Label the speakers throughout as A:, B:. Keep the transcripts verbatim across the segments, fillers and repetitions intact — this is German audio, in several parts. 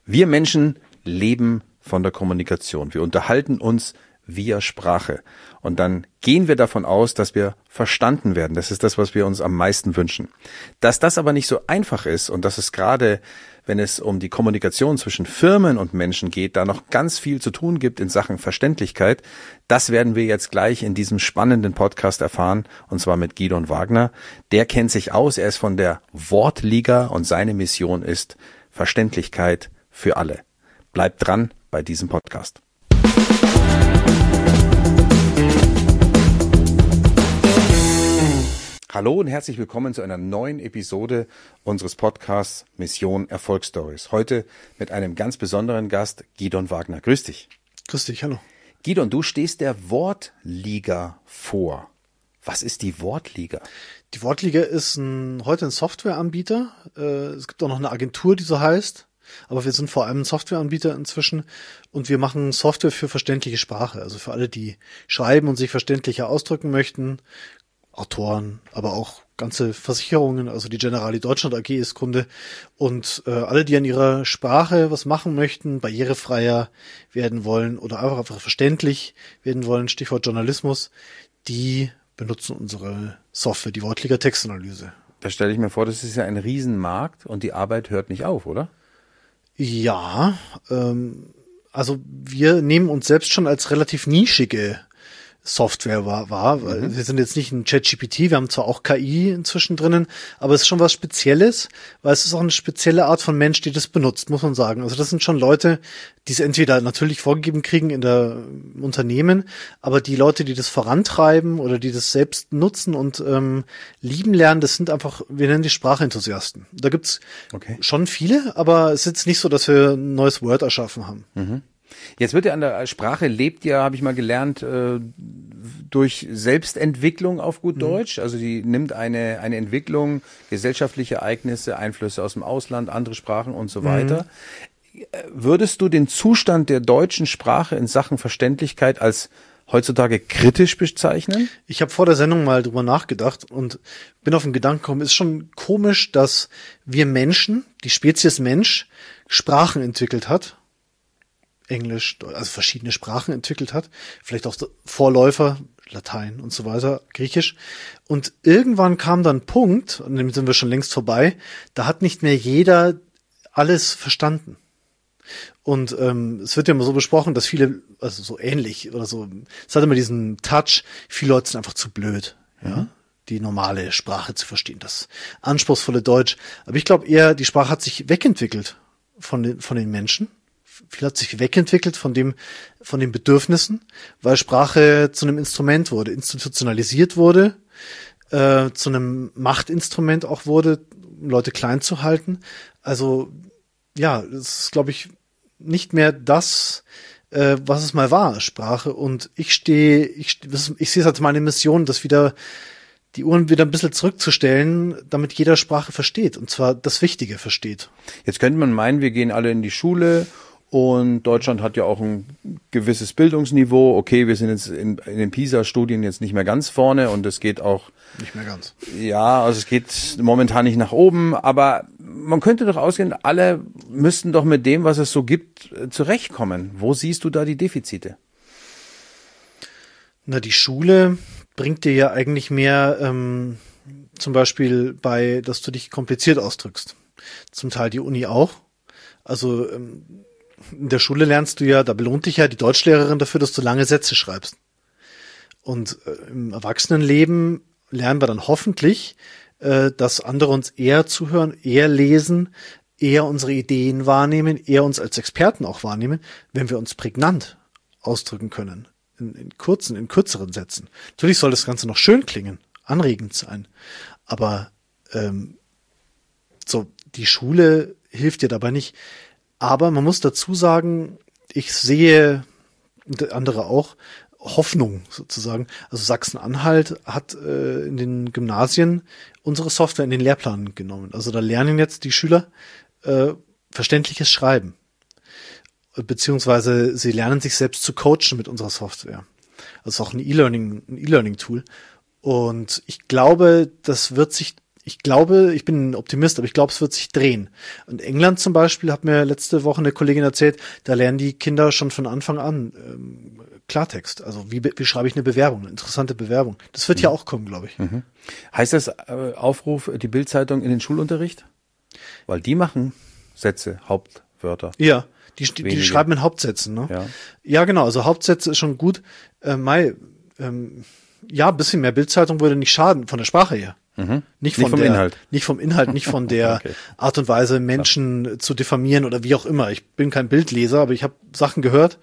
A: Wir Menschen leben von der Kommunikation. Wir unterhalten uns via Sprache. Und dann gehen wir davon aus, dass wir verstanden werden. Das ist das, was wir uns am meisten wünschen. Dass das aber nicht so einfach ist und dass es gerade, wenn es um die Kommunikation zwischen Firmen und Menschen geht, da noch ganz viel zu tun gibt in Sachen Verständlichkeit, das werden wir jetzt gleich in diesem spannenden Podcast erfahren, und zwar mit Gidon Wagner. Der kennt sich aus, er ist von der Wortliga und seine Mission ist Verständlichkeit für alle. Bleibt dran bei diesem Podcast. Hallo und herzlich willkommen zu einer neuen Episode unseres Podcasts Mission Erfolgsstories. Heute mit einem ganz besonderen Gast, Gidon Wagner. Grüß dich.
B: Grüß dich, hallo.
A: Gidon, du stehst der Wortliga vor. Was ist die Wortliga?
B: Die Wortliga ist ein, heute ein Softwareanbieter. Es gibt auch noch eine Agentur, die so heißt. Aber wir sind vor allem ein Softwareanbieter inzwischen und wir machen Software für verständliche Sprache. Also für alle, die schreiben und sich verständlicher ausdrücken möchten. Autoren, aber auch ganze Versicherungen, also die Generali Deutschland A G ist Kunde und äh, alle, die an ihrer Sprache was machen möchten, barrierefreier werden wollen oder einfach, einfach verständlich werden wollen, Stichwort Journalismus, die benutzen unsere Software, die Wortliga Textanalyse.
A: Da stelle ich mir vor, das ist ja ein Riesenmarkt und die Arbeit hört nicht auf, oder?
B: Ja, ähm, also wir nehmen uns selbst schon als relativ nischige Software war, war. Mhm. Wir sind jetzt nicht ein ChatGPT, wir haben zwar auch K I inzwischen drinnen, aber es ist schon was Spezielles, weil es ist auch eine spezielle Art von Mensch, die das benutzt, muss man sagen. Also das sind schon Leute, die es entweder natürlich vorgegeben kriegen in der im Unternehmen, aber die Leute, die das vorantreiben oder die das selbst nutzen und ähm, lieben lernen, das sind einfach, wir nennen die Sprachenthusiasten. Da gibt's okay. schon viele, aber es ist jetzt nicht so, dass wir ein neues Word erschaffen haben.
A: Mhm. Jetzt wird ja an der Sprache lebt ja, habe ich mal gelernt, äh, durch Selbstentwicklung auf gut Deutsch. Also die nimmt eine eine Entwicklung, gesellschaftliche Ereignisse, Einflüsse aus dem Ausland, andere Sprachen und so weiter. Mhm. Würdest du den Zustand der deutschen Sprache in Sachen Verständlichkeit als heutzutage kritisch bezeichnen?
B: Ich habe vor der Sendung mal drüber nachgedacht und bin auf den Gedanken gekommen, ist schon komisch, dass wir Menschen, die Spezies Mensch, Sprachen entwickelt hat. Englisch, also verschiedene Sprachen entwickelt hat, vielleicht auch Vorläufer, Latein und so weiter, Griechisch. Und irgendwann kam dann ein Punkt, an dem sind wir schon längst vorbei, da hat nicht mehr jeder alles verstanden. Und ähm, es wird ja immer so besprochen, dass viele, also so ähnlich oder so, es hat immer diesen Touch, viele Leute sind einfach zu blöd, ja, mhm. die normale Sprache zu verstehen, das anspruchsvolle Deutsch. Aber ich glaube eher, die Sprache hat sich wegentwickelt von den, von den Menschen. Viel hat sich wegentwickelt von dem, von den Bedürfnissen, weil Sprache zu einem Instrument wurde, institutionalisiert wurde, äh, zu einem Machtinstrument auch wurde, um Leute klein zu halten. Also, ja, das ist, glaube ich, nicht mehr das, äh, was es mal war, Sprache. Und ich stehe, ich, ich sehe es als meine Mission, das wieder, die Uhren wieder ein bisschen zurückzustellen, damit jeder Sprache versteht. Und zwar das Wichtige versteht.
A: Jetzt könnte man meinen, wir gehen alle in die Schule. Und Deutschland hat ja auch ein gewisses Bildungsniveau. Okay, wir sind jetzt in, in den PISA-Studien jetzt nicht mehr ganz vorne und es geht auch...
B: Nicht mehr ganz.
A: Ja, also es geht momentan nicht nach oben, aber man könnte doch ausgehen, alle müssten doch mit dem, was es so gibt, zurechtkommen. Wo siehst du da die Defizite?
B: Na, die Schule bringt dir ja eigentlich mehr ähm, zum Beispiel bei, dass du dich kompliziert ausdrückst. Zum Teil die Uni auch. Also... Ähm, in der Schule lernst du ja, da belohnt dich ja die Deutschlehrerin dafür, dass du lange Sätze schreibst. Und äh, im Erwachsenenleben lernen wir dann hoffentlich, äh, dass andere uns eher zuhören, eher lesen, eher unsere Ideen wahrnehmen, eher uns als Experten auch wahrnehmen, wenn wir uns prägnant ausdrücken können. In, in kurzen, in kürzeren Sätzen. Natürlich soll das Ganze noch schön klingen, anregend sein. Aber ähm, so die Schule hilft dir dabei nicht. Aber man muss dazu sagen, ich sehe, und andere auch, Hoffnung sozusagen. Also Sachsen-Anhalt hat äh, in den Gymnasien unsere Software in den Lehrplan genommen. Also da lernen jetzt die Schüler äh, verständliches Schreiben. Beziehungsweise sie lernen sich selbst zu coachen mit unserer Software. Also auch ein E-Learning, ein E-Learning-Tool. Und ich glaube, das wird sich ich glaube, ich bin ein Optimist, aber ich glaube, es wird sich drehen. Und England zum Beispiel, hat mir letzte Woche eine Kollegin erzählt, da lernen die Kinder schon von Anfang an ähm, Klartext. Also wie, wie schreibe ich eine Bewerbung, eine interessante Bewerbung. Das wird mhm. ja auch kommen, glaube ich.
A: Mhm. Heißt das äh, Aufruf, die Bild-Zeitung in den Schulunterricht? Weil die machen Sätze, Hauptwörter.
B: Ja, die, die, die schreiben in Hauptsätzen. Ne?
A: Ja.
B: ja, genau, also Hauptsätze ist schon gut. Äh, Mai, ähm, ja, ein bisschen mehr Bild-Zeitung würde nicht schaden, von der Sprache her.
A: Mhm.
B: Nicht, von
A: nicht vom
B: der,
A: Inhalt.
B: Nicht vom Inhalt, nicht von der okay. Art und Weise, Menschen Klar. zu diffamieren oder wie auch immer. Ich bin kein Bildleser, aber ich habe Sachen gehört.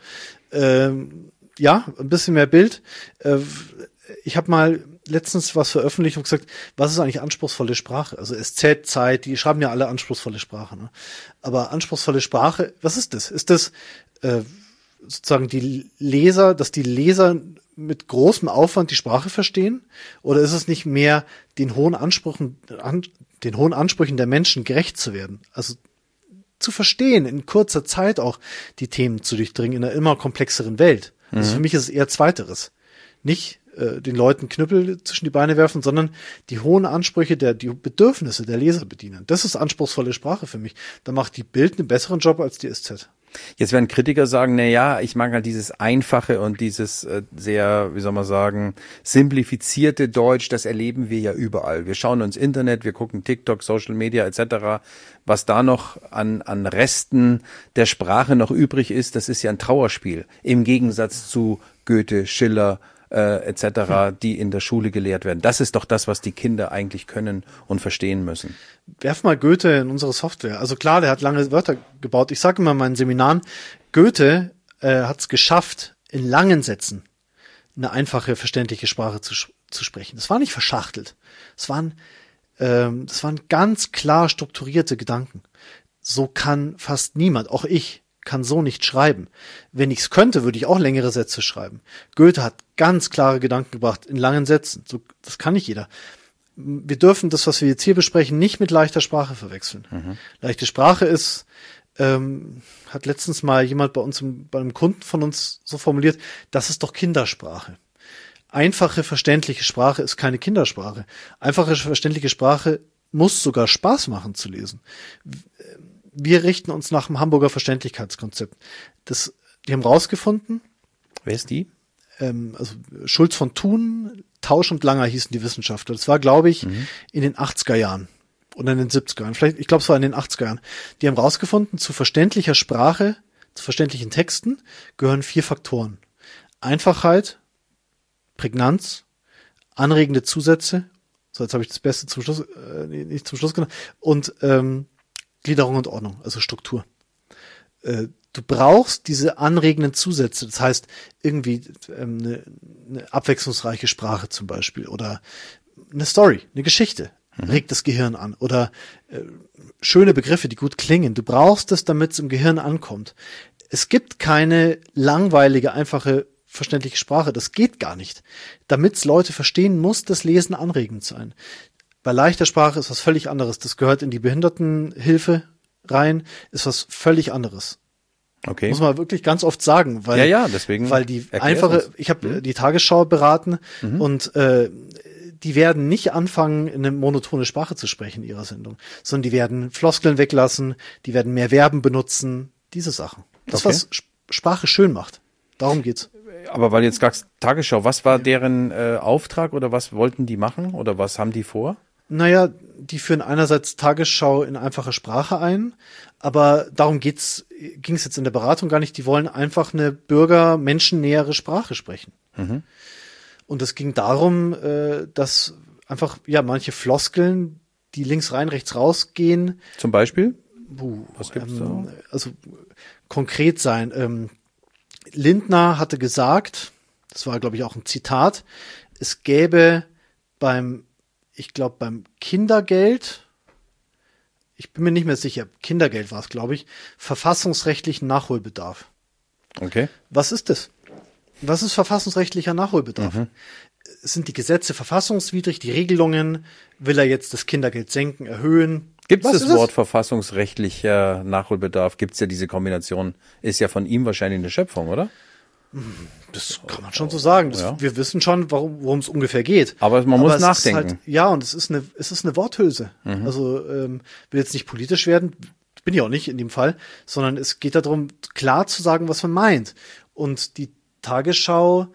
B: Ähm, ja, ein bisschen mehr Bild. Äh, ich habe mal letztens was veröffentlicht und gesagt, was ist eigentlich anspruchsvolle Sprache? Also S Z, Zeit, die schreiben ja alle anspruchsvolle Sprache. Ne? Aber anspruchsvolle Sprache, was ist das? Ist das äh, sozusagen die Leser, dass die Leser mit großem Aufwand die Sprache verstehen? Oder ist es nicht mehr den hohen Ansprüchen, an, den hohen Ansprüchen der Menschen gerecht zu werden? Also zu verstehen, in kurzer Zeit auch die Themen zu durchdringen in einer immer komplexeren Welt. Mhm. Also für mich ist es eher Zweiteres. Nicht äh, den Leuten Knüppel zwischen die Beine werfen, sondern die hohen Ansprüche, der die Bedürfnisse der Leser bedienen. Das ist anspruchsvolle Sprache für mich. Da macht die Bild einen besseren Job als die S Z.
A: Jetzt werden Kritiker sagen, na ja, ich mag halt dieses einfache und dieses äh, sehr, wie soll man sagen, simplifizierte Deutsch, das erleben wir ja überall. Wir schauen ins Internet, wir gucken TikTok, Social Media et cetera. Was da noch an, an Resten der Sprache noch übrig ist, das ist ja ein Trauerspiel. Im Gegensatz zu Goethe, Schiller, äh, et cetera, die in der Schule gelehrt werden. Das ist doch das, was die Kinder eigentlich können und verstehen müssen.
B: Werf mal Goethe in unsere Software. Also klar, der hat lange Wörter gebaut. Ich sage immer in meinen Seminaren, Goethe äh, hat es geschafft, in langen Sätzen eine einfache, verständliche Sprache zu, zu sprechen. Das war nicht verschachtelt. Es waren, ähm, das waren ganz klar strukturierte Gedanken. So kann fast niemand, auch ich, kann so nicht schreiben. Wenn ich es könnte, würde ich auch längere Sätze schreiben. Goethe hat ganz klare Gedanken gebracht in langen Sätzen. So, das kann nicht jeder. Wir dürfen das, was wir jetzt hier besprechen, nicht mit leichter Sprache verwechseln. Mhm. Leichte Sprache ist, ähm, hat letztens mal jemand bei uns, im, bei einem Kunden von uns so formuliert, das ist doch Kindersprache. Einfache, verständliche Sprache ist keine Kindersprache. Einfache, verständliche Sprache muss sogar Spaß machen zu lesen. Wir richten uns nach dem Hamburger Verständlichkeitskonzept. Das, die haben rausgefunden.
A: Wer ist die?
B: Ähm, also Schulz von Thun, Tausch und Langer hießen die Wissenschaftler. Das war, glaube ich, mhm. in den achtziger Jahren oder in den siebziger Jahren. Vielleicht, ich glaube, es war in den achtziger Jahren. Die haben rausgefunden, zu verständlicher Sprache, zu verständlichen Texten gehören vier Faktoren. Einfachheit, Prägnanz, anregende Zusätze. So, jetzt habe ich das Beste zum Schluss, äh, nicht zum Schluss genannt. Und ähm, Gliederung und Ordnung, also Struktur. Äh, du brauchst diese anregenden Zusätze, das heißt irgendwie ähm, eine, eine abwechslungsreiche Sprache zum Beispiel oder eine Story, eine Geschichte mhm. regt das Gehirn an oder äh, schöne Begriffe, die gut klingen. Du brauchst es, damit es im Gehirn ankommt. Es gibt keine langweilige, einfache, verständliche Sprache. Das geht gar nicht. Damit es Leute verstehen, muss das Lesen anregend sein. Bei leichter Sprache ist was völlig anderes. Das gehört in die Behindertenhilfe rein, ist was völlig anderes.
A: Okay.
B: Muss man wirklich ganz oft sagen, weil,
A: ja, ja, deswegen
B: weil die einfache, uns. ich habe mhm. die Tagesschau beraten mhm. und äh, die werden nicht anfangen, eine monotone Sprache zu sprechen in ihrer Sendung, sondern die werden Floskeln weglassen, die werden mehr Verben benutzen, diese Sachen. Das, okay. was Sprache schön macht. Darum geht's.
A: Aber weil jetzt sagst Tagesschau, was war deren äh, Auftrag oder was wollten die machen oder was haben die vor?
B: Naja, die führen einerseits Tagesschau in einfache Sprache ein, aber darum geht's, ging es jetzt in der Beratung gar nicht. Die wollen einfach eine bürger-, menschennähere Sprache sprechen. Mhm. Und es ging darum, äh, dass einfach ja manche Floskeln, die links rein, rechts rausgehen.
A: Zum Beispiel?
B: Buh,
A: Was gibt's
B: ähm,
A: da?
B: Also konkret sein. Ähm, Lindner hatte gesagt, das war glaube ich auch ein Zitat, es gäbe beim ich glaube, beim Kindergeld, ich bin mir nicht mehr sicher, Kindergeld war es, glaube ich, verfassungsrechtlichen Nachholbedarf.
A: Okay.
B: Was ist das? Was ist verfassungsrechtlicher Nachholbedarf? Mhm. Sind die Gesetze verfassungswidrig, die Regelungen? Will er jetzt das Kindergeld senken, erhöhen?
A: Gibt es das Wort verfassungsrechtlicher Nachholbedarf? Gibt es ja diese Kombination, ist ja von ihm wahrscheinlich eine Schöpfung, oder?
B: Das kann man schon so sagen. Das,
A: ja.
B: Wir wissen schon, warum worum es ungefähr geht.
A: Aber man muss
B: es
A: nachdenken.
B: Ist halt, ja, und es ist eine, es ist eine Worthülse. Mhm. Also ähm, will jetzt nicht politisch werden, bin ich auch nicht in dem Fall, sondern es geht darum, klar zu sagen, was man meint. Und die Tagesschau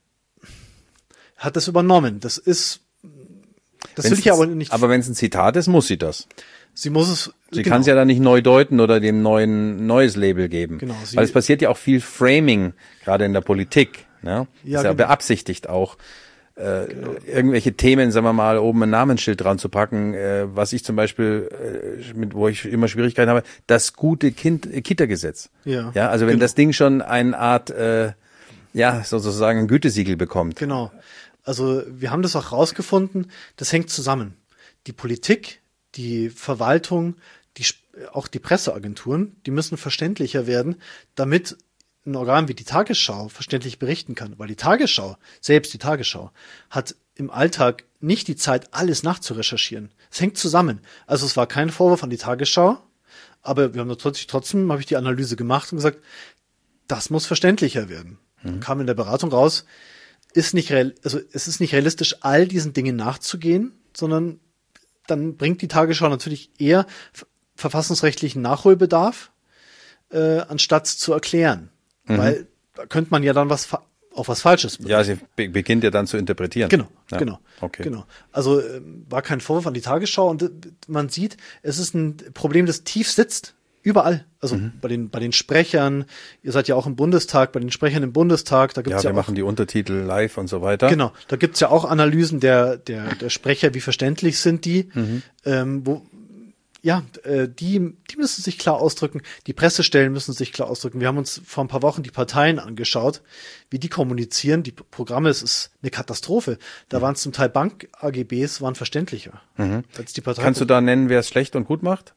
B: hat das übernommen. Das ist, das
A: wenn's
B: will ich aber nicht.
A: Aber wenn es ein Zitat ist, muss sie das.
B: Sie muss es.
A: Sie
B: genau.
A: kann es ja dann nicht neu deuten oder dem neuen neues Label geben.
B: Genau. Sie,
A: Weil es passiert ja auch viel Framing, gerade in der Politik. Ne?
B: Ja,
A: ist ja
B: genau.
A: beabsichtigt auch, äh, genau. irgendwelche Themen, sagen wir mal, oben ein Namensschild dran zu packen, äh, was ich zum Beispiel, äh, mit wo ich immer Schwierigkeiten habe, das gute Kind äh, Kita-Gesetz.
B: Ja.
A: Ja, also wenn
B: genau.
A: das Ding schon eine Art, äh, ja, sozusagen ein Gütesiegel bekommt.
B: Genau. Also wir haben das auch rausgefunden, das hängt zusammen. Die Politik, die Verwaltung, die, auch die Presseagenturen, die müssen verständlicher werden, damit ein Organ wie die Tagesschau verständlich berichten kann. Weil die Tagesschau, selbst die Tagesschau, hat im Alltag nicht die Zeit, alles nachzurecherchieren. Es hängt zusammen. Also es war kein Vorwurf an die Tagesschau, aber wir haben trotzdem, trotzdem habe ich die Analyse gemacht und gesagt, das muss verständlicher werden. Mhm. Kam in der Beratung raus, ist nicht real, also es ist nicht realistisch, all diesen Dingen nachzugehen, sondern dann bringt die Tagesschau natürlich eher verfassungsrechtlichen Nachholbedarf, äh, anstatt zu erklären. Mhm. Weil da könnte man ja dann was auch was Falsches berichten.
A: Ja, sie be- beginnt ja dann zu interpretieren.
B: Genau,
A: ja.
B: genau.
A: Okay.
B: Genau. Also äh, war kein Vorwurf an die Tagesschau und äh, man sieht, es ist ein Problem, das tief sitzt. Überall. Also mhm. bei den bei den Sprechern, ihr seid ja auch im Bundestag, bei den Sprechern im Bundestag, da gibt's ja,
A: ja wir
B: auch,
A: machen die Untertitel live und so weiter.
B: Genau, da gibt's ja auch Analysen der der der Sprecher, wie verständlich sind die, mhm. ähm, wo ja, äh, die die müssen sich klar ausdrücken, die Pressestellen müssen sich klar ausdrücken. Wir haben uns vor ein paar Wochen die Parteien angeschaut, wie die kommunizieren, die Programme, es ist eine Katastrophe. Da mhm. waren zum Teil Bank-A G Bs waren verständlicher
A: mhm.
B: als die Partei.
A: Kannst du da nennen, wer es schlecht und gut macht?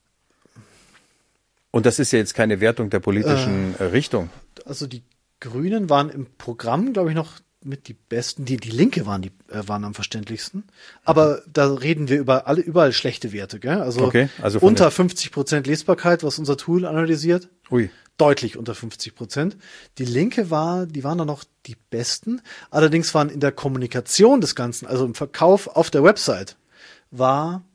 A: Und das ist ja jetzt keine Wertung der politischen äh, Richtung.
B: Also die Grünen waren im Programm, glaube ich, noch mit die besten. Die die Linke waren die äh, waren am verständlichsten. Aber mhm. da reden wir über alle überall schlechte Werte, gell? Also,
A: okay, also
B: unter fünfzig Prozent Lesbarkeit, was unser Tool analysiert.
A: Ui.
B: Deutlich unter fünfzig Prozent. Die Linke war, die waren dann noch die besten. Allerdings waren in der Kommunikation des Ganzen, also im Verkauf auf der Website, war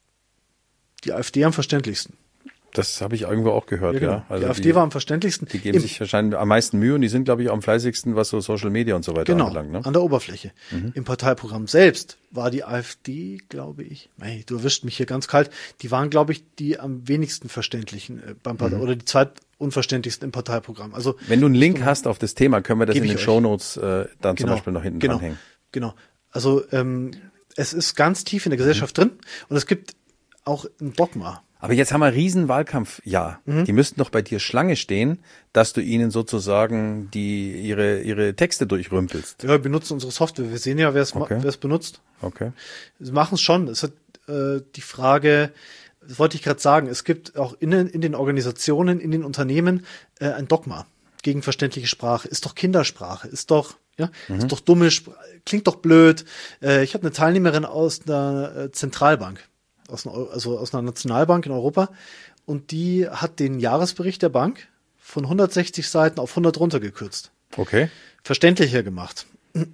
B: die AfD am verständlichsten.
A: Das habe ich irgendwo auch gehört, ja.
B: Genau.
A: ja. Also
B: die AfD
A: die,
B: war am verständlichsten.
A: Die geben Im, sich wahrscheinlich am meisten Mühe und die sind, glaube ich, auch am fleißigsten, was so Social Media und so weiter
B: genau,
A: anbelangt. Ne?
B: An der Oberfläche. Mhm. Im Parteiprogramm selbst war die AfD, glaube ich, hey, du erwischt mich hier ganz kalt, die waren, glaube ich, die am wenigsten verständlichen äh, beim Partei, mhm. oder die zweitunverständlichsten im Parteiprogramm. Also
A: wenn du einen Link so, hast auf das Thema, können wir das in den Shownotes äh, dann
B: genau,
A: zum Beispiel noch hinten
B: genau,
A: dranhängen.
B: Genau. Also ähm, es ist ganz tief in der Gesellschaft mhm. drin und es gibt auch ein Dogma.
A: Aber jetzt haben wir einen riesen Wahlkampfjahr. Mhm. Die müssten doch bei dir Schlange stehen, dass du ihnen sozusagen die ihre ihre Texte durchrümpelst.
B: Ja, wir benutzen unsere Software. Wir sehen ja, wer es
A: okay.
B: wer es benutzt.
A: Okay.
B: Sie machen es schon. Es hat äh, die Frage, das wollte ich gerade sagen, es gibt auch in, in den Organisationen, in den Unternehmen äh, ein Dogma gegen verständliche Sprache. Ist doch Kindersprache, ist doch ja, mhm. ist doch dumme Sprache, klingt doch blöd. Äh, ich habe eine Teilnehmerin aus einer äh, Zentralbank. Aus einer, also aus einer Nationalbank in Europa und die hat den Jahresbericht der Bank von hundertsechzig Seiten auf hundert runtergekürzt.
A: Okay.
B: Verständlicher gemacht.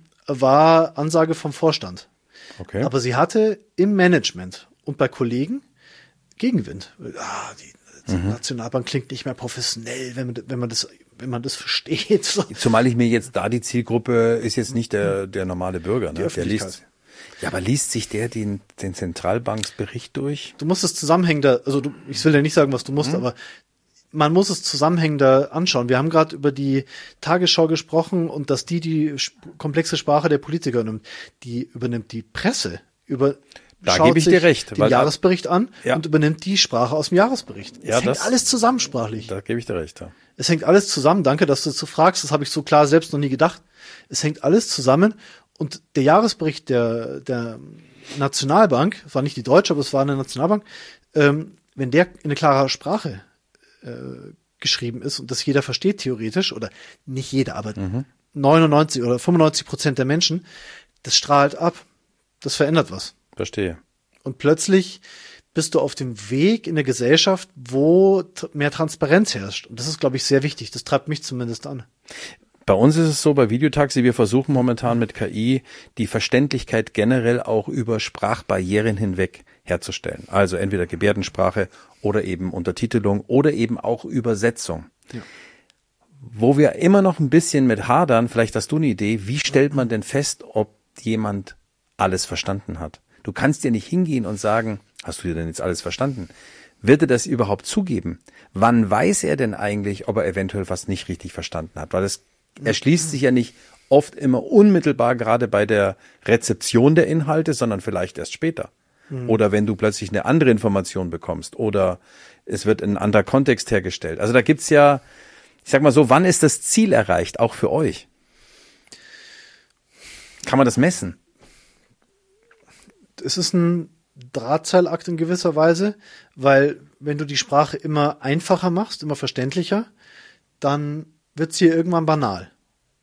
B: War Ansage vom Vorstand.
A: Okay.
B: Aber sie hatte im Management und bei Kollegen Gegenwind. Ah, die, die mhm. Nationalbank klingt nicht mehr professionell, wenn man, wenn man das wenn man das versteht.
A: Zumal ich mir jetzt da die Zielgruppe ist jetzt nicht der der normale Bürger, ne? Der liest. Ja, aber liest sich der den, den Zentralbanksbericht durch?
B: Du musst es zusammenhängender, also du, ich will ja nicht sagen, was du musst, mhm. aber man muss es zusammenhängender anschauen. Wir haben gerade über die Tagesschau gesprochen und dass die die komplexe Sprache der Politiker nimmt. Die übernimmt die Presse, über
A: da gebe ich dir recht,
B: den weil Jahresbericht an ja. und übernimmt die Sprache aus dem Jahresbericht. Es
A: ja,
B: hängt
A: das,
B: alles zusammen sprachlich.
A: Da gebe ich dir recht, ja.
B: Es hängt alles zusammen. Danke, dass du dazu fragst. Das habe ich so klar selbst noch nie gedacht. Es hängt alles zusammen. Und der Jahresbericht der, der Nationalbank, es war nicht die Deutsche, aber es war eine Nationalbank, ähm, wenn der in eine klare Sprache äh, geschrieben ist und das jeder versteht theoretisch, oder nicht jeder, aber mhm. neunundneunzig oder fünfundneunzig Prozent der Menschen, das strahlt ab. Das verändert was.
A: Verstehe.
B: Und plötzlich bist du auf dem Weg in eine Gesellschaft, wo mehr Transparenz herrscht. Und das ist, glaube ich, sehr wichtig. Das treibt mich zumindest an.
A: Bei uns ist es so, bei Videotaxi, wir versuchen momentan mit K I die Verständlichkeit generell auch über Sprachbarrieren hinweg herzustellen. Also entweder Gebärdensprache oder eben Untertitelung oder eben auch Übersetzung. Ja. Wo wir immer noch ein bisschen mit hadern, vielleicht hast du eine Idee, wie stellt man denn fest, ob jemand alles verstanden hat? Du kannst ja nicht hingehen und sagen, hast du dir denn jetzt alles verstanden? Wird er das überhaupt zugeben? Wann weiß er denn eigentlich, ob er eventuell was nicht richtig verstanden hat? Weil es erschließt sich ja nicht oft immer unmittelbar gerade bei der Rezeption der Inhalte, sondern vielleicht erst später. Mhm. Oder wenn du plötzlich eine andere Information bekommst oder es wird ein anderer Kontext hergestellt. Also da gibt's ja, ich sag mal so, wann ist das Ziel erreicht, auch für euch? Kann man das messen?
B: Es ist ein Drahtseilakt in gewisser Weise, weil wenn du die Sprache immer einfacher machst, immer verständlicher, dann wird sie irgendwann banal.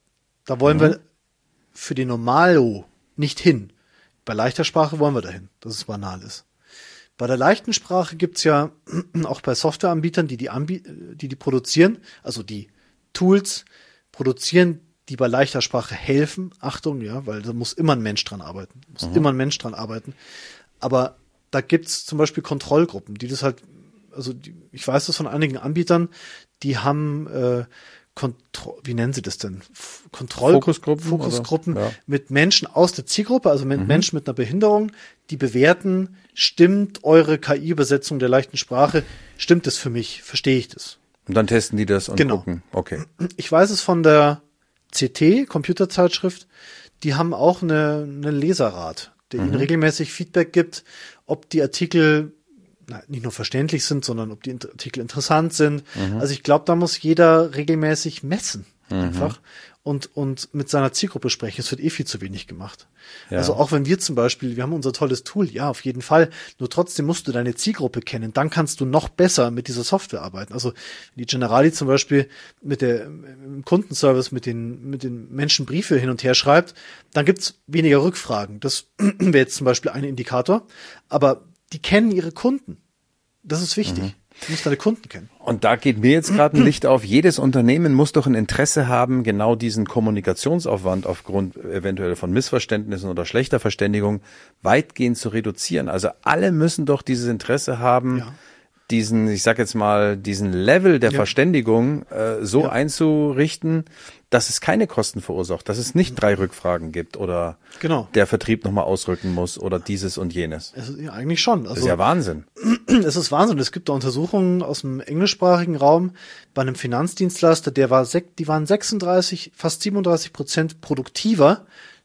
B: Da wollen mhm. wir für die Normalo nicht hin. Bei leichter Sprache wollen wir dahin, dass es banal ist. Bei der leichten Sprache gibt's ja auch bei Softwareanbietern, die die, anbie- die die produzieren, also die Tools produzieren, die bei leichter Sprache helfen. Achtung, ja, weil da muss immer ein Mensch dran arbeiten. Muss mhm. immer ein Mensch dran arbeiten. Aber da gibt's zum Beispiel Kontrollgruppen, die das halt, also die, ich weiß das von einigen Anbietern, die haben äh, Kontro- wie nennen sie das denn? Kontroll-
A: Fokusgruppen,
B: Fokusgruppen
A: ja.
B: mit Menschen aus der Zielgruppe, also mit mhm. Menschen mit einer Behinderung, die bewerten, stimmt eure K I-Übersetzung der leichten Sprache, stimmt es für mich, verstehe ich das?
A: Und dann testen die das und
B: genau.
A: gucken, okay.
B: Ich weiß es von der C T, Computerzeitschrift, die haben auch eine, eine Leserrat, der mhm. ihnen regelmäßig Feedback gibt, ob die Artikel na, nicht nur verständlich sind, sondern ob die Artikel interessant sind. Mhm. Also ich glaube, da muss jeder regelmäßig messen, mhm. einfach, und, und mit seiner Zielgruppe sprechen. Es wird eh viel zu wenig gemacht. Ja. Also auch wenn wir zum Beispiel, wir haben unser tolles Tool, ja, auf jeden Fall, nur trotzdem musst du deine Zielgruppe kennen, dann kannst du noch besser mit dieser Software arbeiten. Also die Generali zum Beispiel mit der im Kundenservice mit den mit den Menschen Briefe hin und her schreibt, dann gibt's weniger Rückfragen. Das wäre jetzt zum Beispiel ein Indikator, aber die kennen ihre Kunden. Das ist wichtig. Mhm. Du musst deine Kunden kennen.
A: Und da geht mir jetzt gerade ein Licht auf. Jedes Unternehmen muss doch ein Interesse haben, genau diesen Kommunikationsaufwand aufgrund eventuell von Missverständnissen oder schlechter Verständigung weitgehend zu reduzieren. Also alle müssen doch dieses Interesse haben, ja. diesen, ich sag jetzt mal, diesen Level der ja. Verständigung äh, so ja. einzurichten, dass es keine Kosten verursacht, dass es nicht drei Rückfragen gibt oder
B: genau.
A: der Vertrieb nochmal ausrücken muss oder dieses und jenes.
B: Es ist ja eigentlich schon. Also,
A: das ist ja Wahnsinn.
B: Es ist Wahnsinn. Es gibt da Untersuchungen aus dem englischsprachigen Raum bei einem Finanzdienstleister, der war, die waren sechsunddreißig, fast siebenunddreißig Prozent produktiver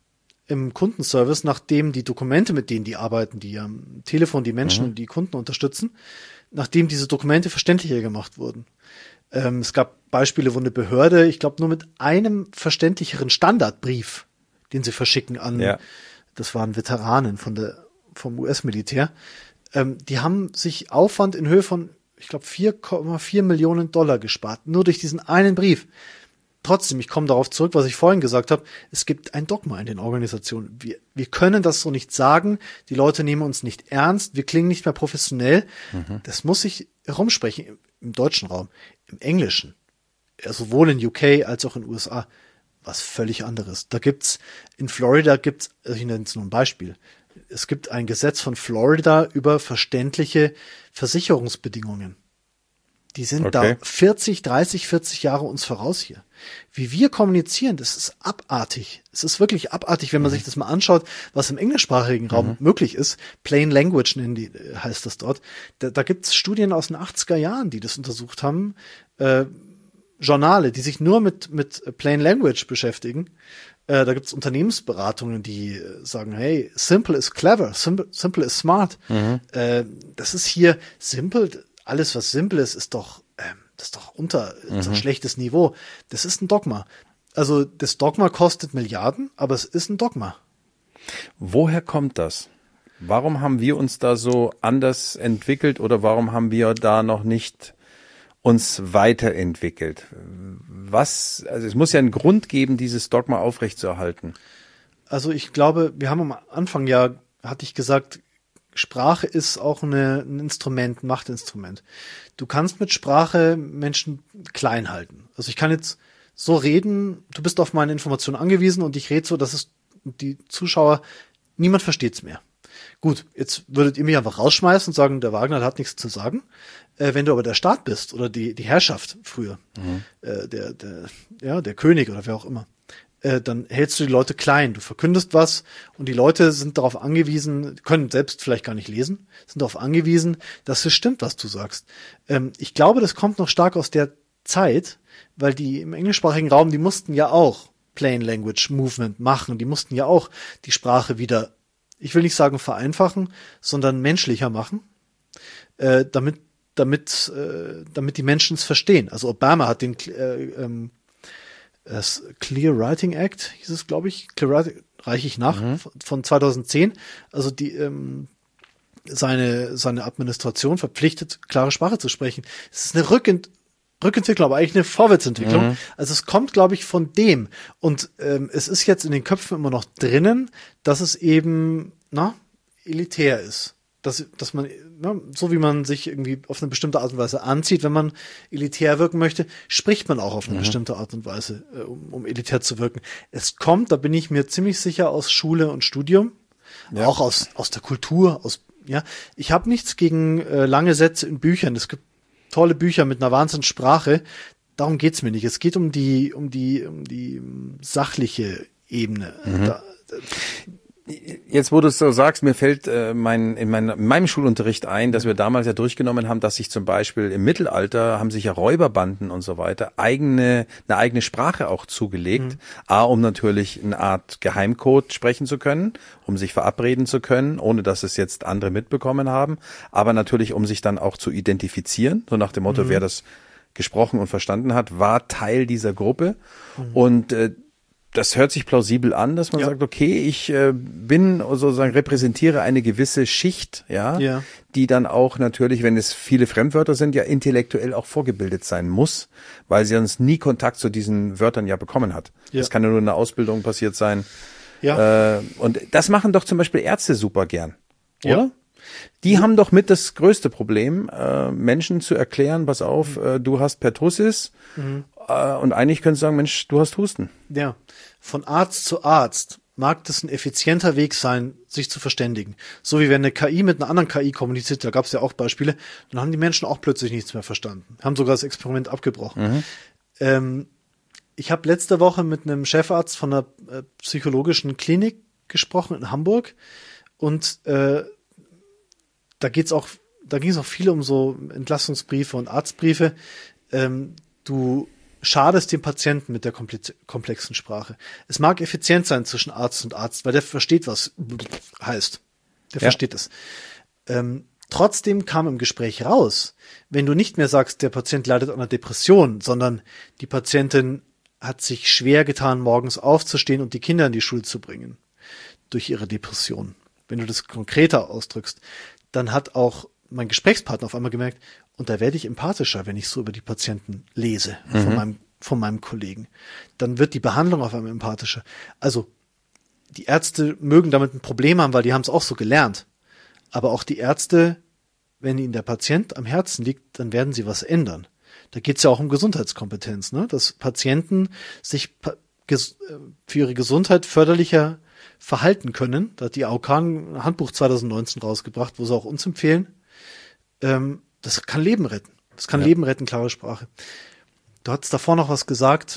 B: im Kundenservice, nachdem die Dokumente, mit denen die arbeiten, die am Telefon die Menschen, mhm. die Kunden unterstützen, nachdem diese Dokumente verständlicher gemacht wurden. Ähm, es gab Beispiele, wo eine Behörde, ich glaube, nur mit einem verständlicheren Standardbrief, den sie verschicken an, ja. das waren Veteranen von der, vom U S-Militär, ähm, die haben sich Aufwand in Höhe von, ich glaube, vier Komma vier Millionen Dollar gespart, nur durch diesen einen Brief. Trotzdem, ich komme darauf zurück, was ich vorhin gesagt habe, es gibt ein Dogma in den Organisationen. Wir, wir können das so nicht sagen, die Leute nehmen uns nicht ernst, wir klingen nicht mehr professionell. Mhm. Das muss sich herumsprechen im, im deutschen Raum, im Englischen, sowohl in U K als auch in U S A, was völlig anderes. Da gibt's, in Florida gibt's, also ich nenne jetzt nur ein Beispiel, es gibt ein Gesetz von Florida über verständliche Versicherungsbedingungen. Die sind okay. da vierzig, dreißig, vierzig Jahre uns voraus hier. Wie wir kommunizieren, das ist abartig. Es ist wirklich abartig, wenn man mhm. sich das mal anschaut, was im englischsprachigen Raum mhm. möglich ist. Plain Language nennen die, heißt das dort. Da, da gibt es Studien aus den achtziger Jahren, die das untersucht haben. Äh, Journale, die sich nur mit, mit Plain Language beschäftigen. Äh, da gibt es Unternehmensberatungen, die äh, sagen, hey, simple is clever, simple, simple is smart. Mhm. Äh, das ist hier simple. Alles, was simpel ist, ist doch, ähm, das ist doch unter mhm. so ein schlechtes Niveau. Das ist ein Dogma. Also das Dogma kostet Milliarden, aber es ist ein Dogma.
A: Woher kommt das? Warum haben wir uns da so anders entwickelt oder warum haben wir da noch nicht uns weiterentwickelt? Was, also es muss ja einen Grund geben, dieses Dogma aufrechtzuerhalten.
B: Also ich glaube, wir haben am Anfang ja, hatte ich gesagt, Sprache ist auch eine, ein Instrument, ein Machtinstrument. Du kannst mit Sprache Menschen klein halten. Also ich kann jetzt so reden, du bist auf meine Informationen angewiesen und ich rede so, dass es die Zuschauer, niemand versteht's mehr. Gut, jetzt würdet ihr mich einfach rausschmeißen und sagen, der Wagner hat nichts zu sagen. Äh, wenn du aber der Staat bist oder die die Herrschaft früher, mhm. äh, der der ja der König oder wer auch immer, äh, dann hältst du die Leute klein. Du verkündest was und die Leute sind darauf angewiesen, können selbst vielleicht gar nicht lesen, sind darauf angewiesen, dass es stimmt, was du sagst. Ähm, ich glaube, das kommt noch stark aus der Zeit, weil die im englischsprachigen Raum, die mussten ja auch Plain Language Movement machen, die mussten ja auch die Sprache wieder, ich will nicht sagen vereinfachen, sondern menschlicher machen, äh, damit damit äh, damit die Menschen es verstehen. Also Obama hat den äh, ähm, das Clear Writing Act, hieß es, glaube ich, Clear Writing, reiche ich nach, mhm. von zweitausendzehn. Also die ähm, seine seine Administration verpflichtet, klare Sprache zu sprechen. Es ist eine Rückent Rückentwicklung, aber eigentlich eine Vorwärtsentwicklung. Mhm. Also es kommt, glaube ich, von dem. Und ähm, es ist jetzt in den Köpfen immer noch drinnen, dass es eben na elitär ist. Dass, dass man, na, so wie man sich irgendwie auf eine bestimmte Art und Weise anzieht, wenn man elitär wirken möchte, spricht man auch auf eine mhm. bestimmte Art und Weise, äh, um, um elitär zu wirken. Es kommt, da bin ich mir ziemlich sicher, aus Schule und Studium, ja. auch aus aus der Kultur. Aus ja, ich habe nichts gegen äh, lange Sätze in Büchern. Es gibt tolle Bücher mit einer Wahnsinnssprache. Darum geht's mir nicht. Es geht um die um die um die sachliche Ebene.
A: Mhm.
B: Da, da,
A: Jetzt, wo du es so sagst, mir fällt äh, mein, in, mein, in meinem Schulunterricht ein, dass wir damals ja durchgenommen haben, dass sich zum Beispiel im Mittelalter haben sich ja Räuberbanden und so weiter eigene eine eigene Sprache auch zugelegt. Mhm. A, um natürlich eine Art Geheimcode sprechen zu können, um sich verabreden zu können, ohne dass es jetzt andere mitbekommen haben, aber natürlich, um sich dann auch zu identifizieren, so nach dem Motto, mhm. wer das gesprochen und verstanden hat, war Teil dieser Gruppe. Mhm. Und äh, das hört sich plausibel an, dass man ja. sagt, okay, ich äh, bin sozusagen repräsentiere eine gewisse Schicht, ja,
B: ja,
A: die dann auch natürlich, wenn es viele Fremdwörter sind, ja intellektuell auch vorgebildet sein muss, weil sie sonst nie Kontakt zu diesen Wörtern ja bekommen hat. Ja. Das kann ja nur in der Ausbildung passiert sein.
B: Ja.
A: Äh, und das machen doch zum Beispiel Ärzte super gern, oder?
B: Ja.
A: Die haben doch mit das größte Problem, äh, Menschen zu erklären, pass auf, äh, du hast Pertussis, mhm. äh, und eigentlich können sie sagen, Mensch, du hast Husten.
B: Ja, von Arzt zu Arzt mag das ein effizienter Weg sein, sich zu verständigen. So wie wenn eine K I mit einer anderen K I kommuniziert, da gab es ja auch Beispiele, dann haben die Menschen auch plötzlich nichts mehr verstanden, haben sogar das Experiment abgebrochen. Mhm. Ähm, ich habe letzte Woche mit einem Chefarzt von einer äh, psychologischen Klinik gesprochen in Hamburg und äh, da geht's auch, da ging es auch viel um so Entlastungsbriefe und Arztbriefe. Ähm, du schadest dem Patienten mit der komplexen Sprache. Es mag effizient sein zwischen Arzt und Arzt, weil der versteht, was heißt. Der ja. versteht es. Ähm, trotzdem kam im Gespräch raus, wenn du nicht mehr sagst, der Patient leidet an einer Depression, sondern die Patientin hat sich schwer getan, morgens aufzustehen und die Kinder in die Schule zu bringen durch ihre Depression. Wenn du das konkreter ausdrückst, dann hat auch mein Gesprächspartner auf einmal gemerkt, und da werde ich empathischer, wenn ich so über die Patienten lese, mhm. von meinem, von meinem Kollegen. Dann wird die Behandlung auf einmal empathischer. Also, die Ärzte mögen damit ein Problem haben, weil die haben es auch so gelernt. Aber auch die Ärzte, wenn ihnen der Patient am Herzen liegt, dann werden sie was ändern. Da geht es ja auch um Gesundheitskompetenz, ne? Dass Patienten sich für ihre Gesundheit förderlicher verhalten können. Da hat die A O K ein Handbuch zwanzig neunzehn rausgebracht, wo sie auch uns empfehlen. Ähm, das kann Leben retten. Das kann ja. Leben retten, klare Sprache. Du hattest davor noch was gesagt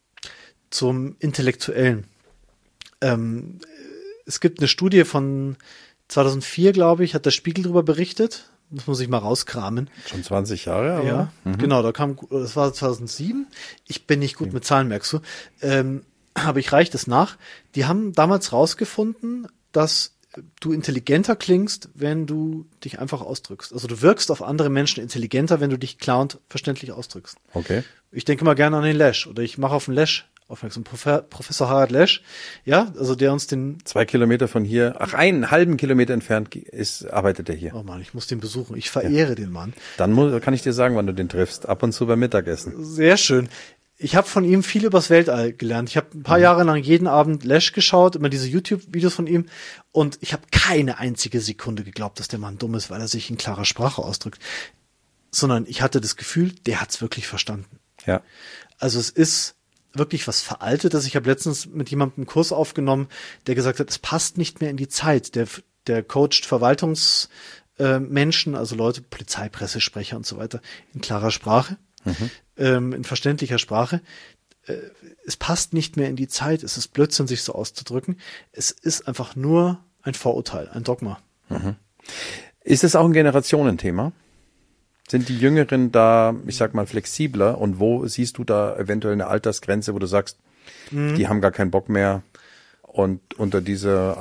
B: zum Intellektuellen. Ähm, es gibt eine Studie von zweitausendvier, glaube ich, hat der Spiegel darüber berichtet. Muss man sich mal rauskramen.
A: Schon zwanzig Jahre, aber.
B: Ja, mhm. genau, da kam, das war zweitausendsieben. Ich bin nicht gut mit Zahlen, merkst du. Ähm, aber ich reiche das nach. Die haben damals rausgefunden, dass du intelligenter klingst, wenn du dich einfach ausdrückst. Also du wirkst auf andere Menschen intelligenter, wenn du dich klar und verständlich ausdrückst.
A: Okay.
B: Ich denke mal gerne an den Lesch oder ich mache auf den Lesch aufmerksam. Professor Harald Lesch, ja, also der uns den...
A: Zwei Kilometer von hier, ach, einen halben Kilometer entfernt ist, arbeitet er hier.
B: Oh Mann, ich muss den besuchen. Ich verehre ja. den Mann.
A: Dann muss, kann ich dir sagen, wann du den triffst. Ab und zu beim Mittagessen.
B: Sehr schön. Ich habe von ihm viel übers Weltall gelernt. Ich habe ein paar mhm. Jahre lang jeden Abend Lesch geschaut, immer diese YouTube-Videos von ihm. Und ich habe keine einzige Sekunde geglaubt, dass der Mann dumm ist, weil er sich in klarer Sprache ausdrückt. Sondern ich hatte das Gefühl, der hat's wirklich verstanden.
A: Ja.
B: Also es ist, wirklich was Veraltetes. Ich habe letztens mit jemandem einen Kurs aufgenommen, der gesagt hat, es passt nicht mehr in die Zeit. Der, der coacht Verwaltungsmenschen, also Leute, Polizei, Pressesprecher und so weiter, in klarer Sprache, mhm. ähm, in verständlicher Sprache. Äh, es passt nicht mehr in die Zeit. Es ist Blödsinn, sich so auszudrücken. Es ist einfach nur ein Vorurteil, ein Dogma.
A: Mhm. Ist es auch ein Generationenthema? Sind die Jüngeren da, ich sag mal, flexibler? Und wo siehst du da eventuell eine Altersgrenze, wo du sagst, mhm. die haben gar keinen Bock mehr und unter dieser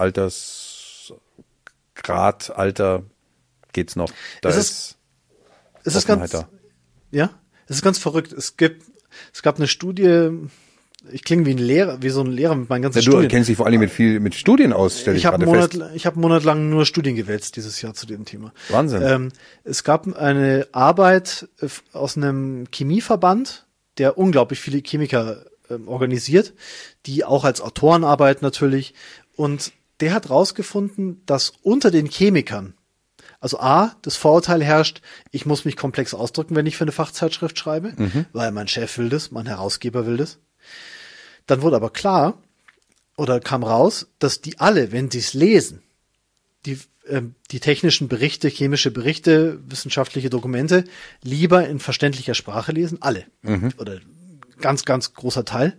A: Altersgrad, Alter geht's noch? Da
B: es
A: ist,
B: ist, es ist ganz, da. Ja, es ist ganz verrückt. Es gibt, es gab eine Studie, ich klinge wie ein Lehrer, wie so ein Lehrer mit meinen ganzen
A: ja, du Studien. Du kennst dich vor allem mit viel, mit Studien aus, stell ich,
B: ich habe
A: Monat,
B: ich habe einen Monat lang nur Studien gewälzt dieses Jahr zu dem Thema.
A: Wahnsinn.
B: Ähm, es gab eine Arbeit aus einem Chemieverband, der unglaublich viele Chemiker ähm, organisiert, die auch als Autoren arbeiten natürlich. Und der hat rausgefunden, dass unter den Chemikern, also A, das Vorurteil herrscht, ich muss mich komplex ausdrücken, wenn ich für eine Fachzeitschrift schreibe, mhm. weil mein Chef will das, mein Herausgeber will das. Dann wurde aber klar, oder kam raus, dass die alle, wenn sie es lesen, die, äh, die technischen Berichte, chemische Berichte, wissenschaftliche Dokumente, lieber in verständlicher Sprache lesen, alle. Mhm. Oder ganz, ganz großer Teil.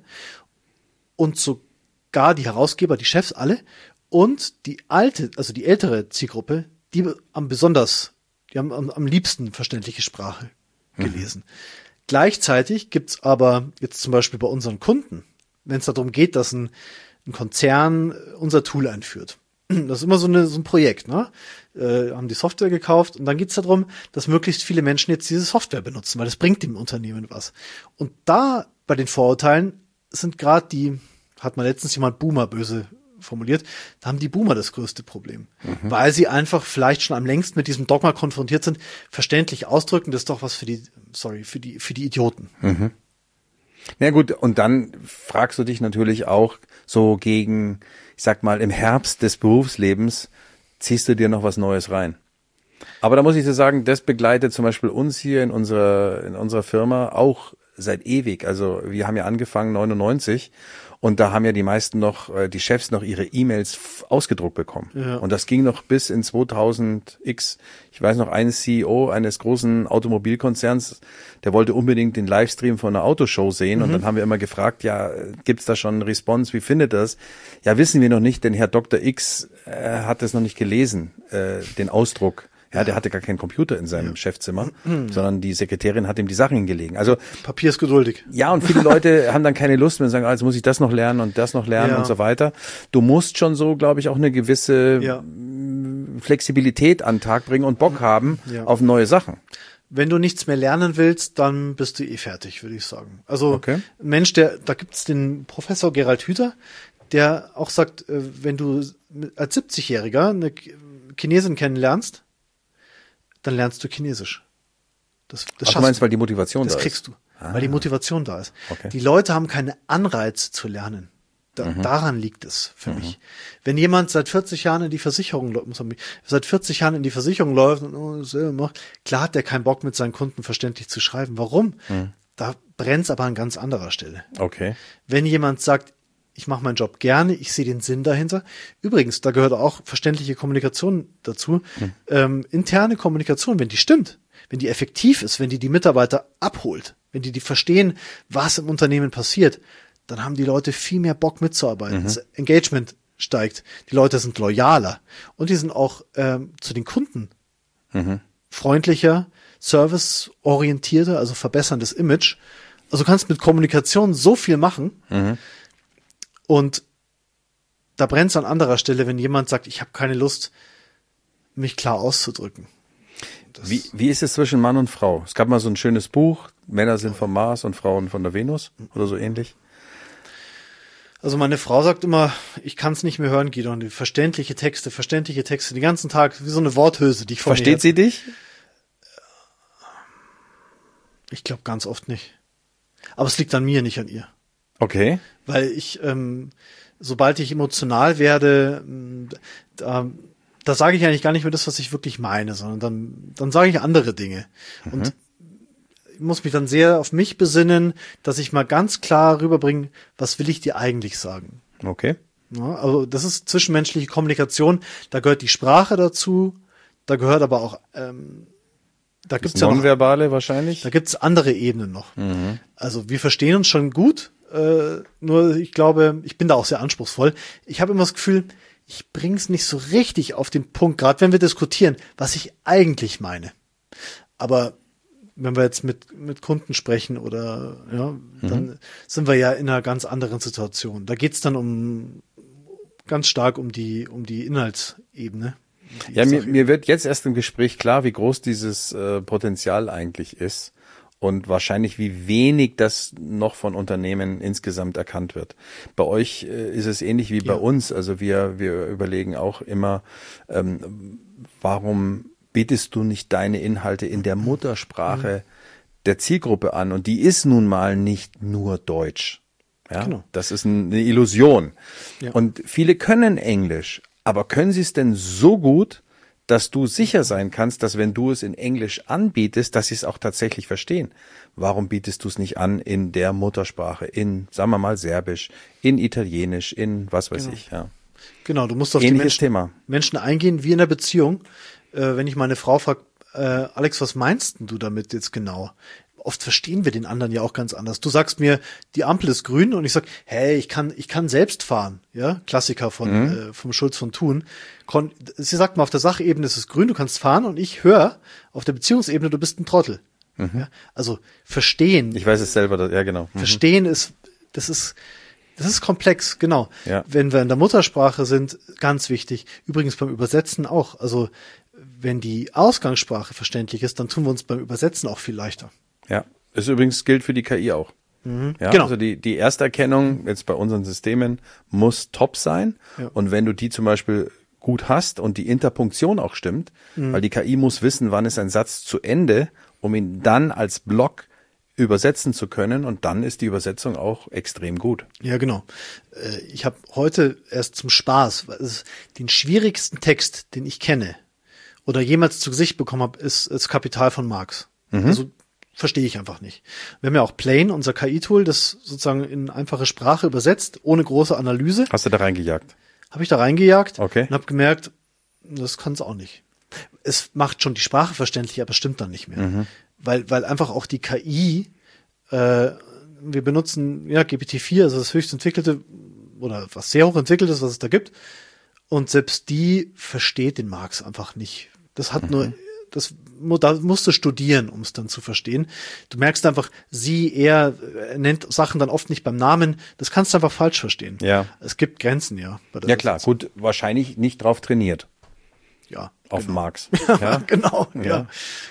B: Und sogar die Herausgeber, die Chefs, alle. Und die alte, also die ältere Zielgruppe, die am besonders, die haben am, am liebsten verständliche Sprache gelesen. Mhm. Gleichzeitig gibt's aber jetzt zum Beispiel bei unseren Kunden, wenn es darum geht, dass ein, ein Konzern unser Tool einführt. Das ist immer so, eine, so ein Projekt, ne? Äh, haben die Software gekauft und dann geht es darum, dass möglichst viele Menschen jetzt diese Software benutzen, weil das bringt dem Unternehmen was. Und da bei den Vorurteilen sind gerade die, hat man letztens jemand Boomer böse formuliert, da haben die Boomer das größte Problem. Mhm. Weil sie einfach vielleicht schon am längsten mit diesem Dogma konfrontiert sind, verständlich ausdrücken, das ist doch was für die, sorry, für die, für die Idioten.
A: Mhm. Na gut, und dann fragst du dich natürlich auch so gegen, ich sag mal, im Herbst des Berufslebens ziehst du dir noch was Neues rein. Aber da muss ich dir sagen, das begleitet zum Beispiel uns hier in unserer, in unserer Firma auch seit ewig. Also wir haben ja angefangen neunundneunzig und da haben ja die meisten noch, die Chefs noch ihre E-Mails ausgedruckt bekommen. Ja. Und das ging noch bis in zweitausend X. Ich weiß noch, ein C E O eines großen Automobilkonzerns, der wollte unbedingt den Livestream von einer Autoshow sehen. Mhm. Und dann haben wir immer gefragt, ja, gibt's da schon eine Response? Wie findet das? Ja, wissen wir noch nicht, denn Herr Doktor X äh, hat es noch nicht gelesen, äh, den Ausdruck. Ja, der hatte gar keinen Computer in seinem ja. Chefzimmer, mhm. sondern die Sekretärin hat ihm die Sachen hingelegt. Also
B: Papier ist geduldig.
A: Ja, und viele Leute haben dann keine Lust mehr und sagen, ah, jetzt muss ich das noch lernen und das noch lernen ja. und so weiter. Du musst schon so, glaube ich, auch eine gewisse ja. Flexibilität an den Tag bringen und Bock haben ja. auf neue Sachen.
B: Wenn du nichts mehr lernen willst, dann bist du eh fertig, würde ich sagen. Also okay. ein Mensch, der, da gibt's den Professor Gerald Hüther, der auch sagt, wenn du als siebzigjähriger eine Chinesin kennenlernst, dann lernst du Chinesisch. Das, das
A: Ach, du meinst, weil die Motivation da ist?
B: Das kriegst du, ah. weil die Motivation da ist.
A: Okay.
B: Die Leute haben keine Anreize zu lernen. Da, mhm. Daran liegt es für mhm. mich. Wenn jemand seit vierzig Jahren in die Versicherung läuft, seit vierzig Jahren in die Versicherung läuft und oh, selber macht, klar hat der keinen Bock, mit seinen Kunden verständlich zu schreiben. Warum? Mhm. Da brennt's aber an ganz anderer Stelle.
A: Okay.
B: Wenn jemand sagt, ich mache meinen Job gerne, ich sehe den Sinn dahinter. Übrigens, da gehört auch verständliche Kommunikation dazu. Hm. Ähm, interne Kommunikation, wenn die stimmt, wenn die effektiv ist, wenn die die Mitarbeiter abholt, wenn die die verstehen, was im Unternehmen passiert, dann haben die Leute viel mehr Bock mitzuarbeiten. Mhm. Das Engagement steigt. Die Leute sind loyaler und die sind auch ähm, zu den Kunden mhm. freundlicher, serviceorientierter, also verbesserndes Image. Also du kannst mit Kommunikation so viel machen. Mhm. Und da brennt es an anderer Stelle, wenn jemand sagt, ich habe keine Lust, mich klar auszudrücken. Das
A: wie, wie ist es zwischen Mann und Frau? Es gab mal so ein schönes Buch, Männer sind vom Mars und Frauen von der Venus oder so ähnlich.
B: Also meine Frau sagt immer, ich kann es nicht mehr hören, Guido. Die verständliche Texte, verständliche Texte, den ganzen Tag, wie so eine Worthülse, die ich vor
A: Versteht sie dich?
B: Ich glaube ganz oft nicht. Aber es liegt an mir, nicht an ihr.
A: Okay.
B: Weil ich, ähm, sobald ich emotional werde, da, da sage ich eigentlich gar nicht mehr das, was ich wirklich meine, sondern dann, dann sage ich andere Dinge. Mhm. Und muss mich dann sehr auf mich besinnen, dass ich mal ganz klar rüberbringe, was will ich dir eigentlich sagen.
A: Okay.
B: Ja, also das ist zwischenmenschliche Kommunikation, da gehört die Sprache dazu, da gehört aber auch, ähm, da gibt's ja noch,
A: Nonverbale wahrscheinlich?
B: da gibt's andere Ebenen noch.
A: Mhm.
B: Also wir verstehen uns schon gut, äh, nur ich glaube, ich bin da auch sehr anspruchsvoll. Ich habe immer das Gefühl, ich bring's nicht so richtig auf den Punkt, gerade wenn wir diskutieren, was ich eigentlich meine. Aber wenn wir jetzt mit mit Kunden sprechen oder ja, mhm. dann sind wir ja in einer ganz anderen Situation. Da geht's dann um ganz stark um die um die Inhaltsebene. Die
A: ja, mir, mir wird jetzt erst im Gespräch klar, wie groß dieses äh, Potenzial eigentlich ist und wahrscheinlich wie wenig das noch von Unternehmen insgesamt erkannt wird. Bei euch äh, ist es ähnlich wie ja. bei uns. Also wir wir überlegen auch immer, ähm, warum bietest du nicht deine Inhalte in der Muttersprache mhm. der Zielgruppe an? Und die ist nun mal nicht nur Deutsch. Ja, genau. Das ist eine Illusion. Ja. Und viele können Englisch, aber können sie es denn so gut, dass du sicher sein kannst, dass wenn du es in Englisch anbietest, dass sie es auch tatsächlich verstehen? Warum bietest du es nicht an in der Muttersprache, in, sagen wir mal, Serbisch, in Italienisch, in was weiß genau. ich? Ja.
B: Genau, du musst auf
A: Ähnliches
B: die Menschen,
A: Thema.
B: Menschen eingehen, wie in der Beziehung. Äh, wenn ich meine Frau frage, äh, Alex, was meinst denn du damit jetzt genau? Oft verstehen wir den anderen ja auch ganz anders. Du sagst mir, die Ampel ist grün und ich sag, hey, ich kann ich kann selbst fahren. Ja, Klassiker von mhm. äh, vom Schulz von Thun. Kon- Sie sagt mal, auf der Sachebene ist es grün, du kannst fahren und ich höre auf der Beziehungsebene, du bist ein Trottel. Mhm. Ja, also verstehen.
A: Ich weiß es selber, das, ja genau. Mhm.
B: Verstehen ist, das ist Das ist komplex, genau.
A: Ja.
B: Wenn wir in der Muttersprache sind, ganz wichtig. Übrigens beim Übersetzen auch. Also wenn die Ausgangssprache verständlich ist, dann tun wir uns beim Übersetzen auch viel leichter.
A: Ja, das übrigens gilt für die K I auch.
B: Mhm.
A: Ja,
B: genau.
A: Also die, die Ersterkennung jetzt bei unseren Systemen muss top sein. Ja. Und wenn du die zum Beispiel gut hast und die Interpunktion auch stimmt, mhm. weil die K I muss wissen, wann ist ein Satz zu Ende, um ihn dann als Block übersetzen zu können, und dann ist die Übersetzung auch extrem gut.
B: Ja, genau. Ich habe heute erst zum Spaß den schwierigsten Text, den ich kenne oder jemals zu Gesicht bekommen habe, ist das Kapital von Marx. Mhm. Also verstehe ich einfach nicht. Wir haben ja auch Plane, unser K I-Tool, das sozusagen in einfache Sprache übersetzt, ohne große Analyse.
A: Hast du da reingejagt?
B: Habe ich da reingejagt
A: okay.
B: und habe gemerkt, das kann es auch nicht. Es macht schon die Sprache verständlich, aber stimmt dann nicht mehr. Mhm. Weil, weil einfach auch die K I, äh, wir benutzen ja G P T vier, also das höchst entwickelte oder was sehr hoch entwickeltes, was es da gibt. Und selbst die versteht den Marx einfach nicht. Das hat mhm. nur, das da musst du studieren, um es dann zu verstehen. Du merkst einfach, sie, er, er nennt Sachen dann oft nicht beim Namen. Das kannst du einfach falsch verstehen.
A: Ja.
B: Es gibt Grenzen, ja. Bei der
A: ja klar, gut, wahrscheinlich nicht drauf trainiert.
B: Ja.
A: Auf
B: genau.
A: Marx.
B: Ja, genau, ja. ja.